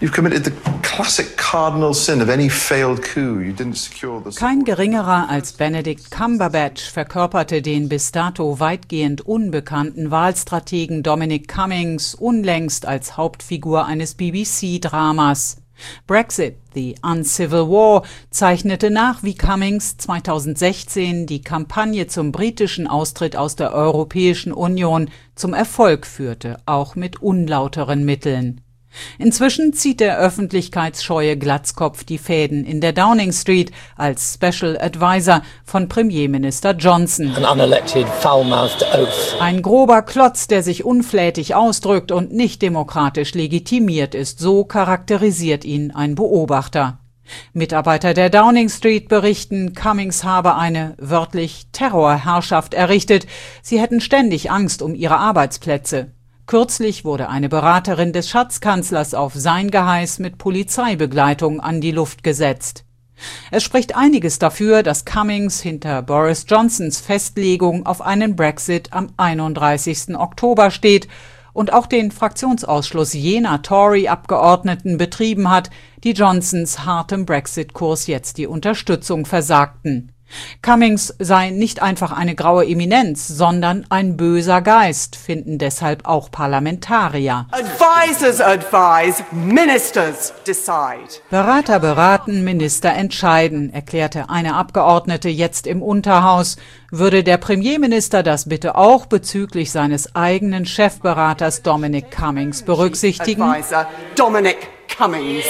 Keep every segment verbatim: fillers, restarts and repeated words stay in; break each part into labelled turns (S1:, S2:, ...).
S1: Kein geringerer als Benedict Cumberbatch verkörperte den bis dato weitgehend unbekannten Wahlstrategen Dominic Cummings unlängst als Hauptfigur eines B B C-Dramas. Brexit, The Uncivil War, zeichnete nach, wie Cummings zweitausendsechzehn die Kampagne zum britischen Austritt aus der Europäischen Union zum Erfolg führte, auch mit unlauteren Mitteln. Inzwischen zieht der öffentlichkeitsscheue Glatzkopf die Fäden in der Downing Street als Special Advisor von Premierminister Johnson.
S2: An unelected, foul-mouthed oaf.
S1: Ein grober Klotz, der sich unflätig ausdrückt und nicht demokratisch legitimiert ist, so charakterisiert ihn ein Beobachter. Mitarbeiter der Downing Street berichten, Cummings habe eine, wörtlich, Terrorherrschaft errichtet. Sie hätten ständig Angst um ihre Arbeitsplätze. Kürzlich wurde eine Beraterin des Schatzkanzlers auf sein Geheiß mit Polizeibegleitung an die Luft gesetzt. Es spricht einiges dafür, dass Cummings hinter Boris Johnsons Festlegung auf einen Brexit am einunddreißigsten Oktober steht und auch den Fraktionsausschluss jener Tory-Abgeordneten betrieben hat, die Johnsons hartem Brexit-Kurs jetzt die Unterstützung versagten. Cummings sei nicht einfach eine graue Eminenz, sondern ein böser Geist, finden deshalb auch Parlamentarier.
S3: Advisors advise, ministers decide.
S1: Berater beraten, Minister entscheiden, erklärte eine Abgeordnete jetzt im Unterhaus. Würde der Premierminister das bitte auch bezüglich seines eigenen Chefberaters Dominic Cummings berücksichtigen?
S3: Advisor Dominic Cummings.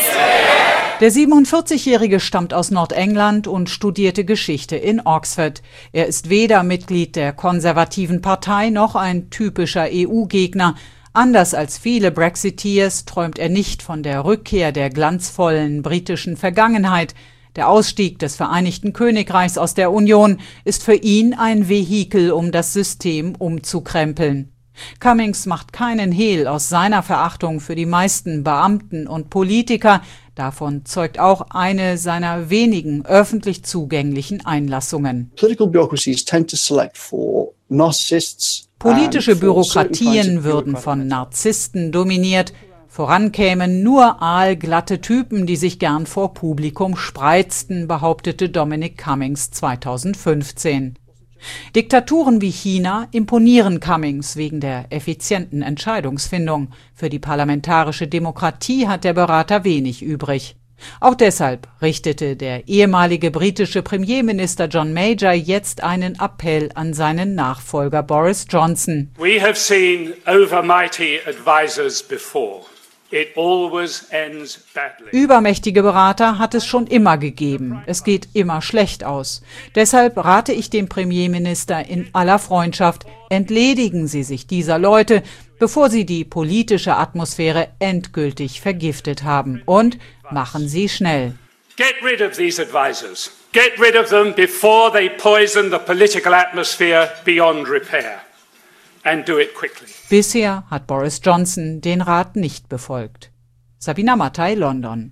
S1: Der siebenundvierzigjährige stammt aus Nordengland und studierte Geschichte in Oxford. Er ist weder Mitglied der konservativen Partei noch ein typischer E U-Gegner. Anders als viele Brexiteers träumt er nicht von der Rückkehr der glanzvollen britischen Vergangenheit. Der Ausstieg des Vereinigten Königreichs aus der Union ist für ihn ein Vehikel, um das System umzukrempeln. Cummings macht keinen Hehl aus seiner Verachtung für die meisten Beamten und Politiker. Davon zeugt auch eine seiner wenigen öffentlich zugänglichen Einlassungen. Politische Bürokratien würden von Narzissten dominiert. Voran kämen nur aalglatte Typen, die sich gern vor Publikum spreizten, behauptete Dominic Cummings zweitausendfünfzehn. Diktaturen wie China imponieren Cummings wegen der effizienten Entscheidungsfindung. Für die parlamentarische Demokratie hat der Berater wenig übrig. Auch deshalb richtete der ehemalige britische Premierminister John Major jetzt einen Appell an seinen Nachfolger Boris Johnson.
S4: We have seen overmighty advisors before. It always ends badly.
S1: Übermächtige Berater hat es schon immer gegeben. Es geht immer schlecht aus. Deshalb rate ich dem Premierminister in aller Freundschaft, entledigen Sie sich dieser Leute, bevor sie die politische Atmosphäre endgültig vergiftet haben. Und machen Sie schnell.
S4: Get rid of these advisors. Get rid of them before they poison the political atmosphere beyond repair. And do it quickly.
S1: Bisher hat Boris Johnson den Rat nicht befolgt. Sabina Mattei, London.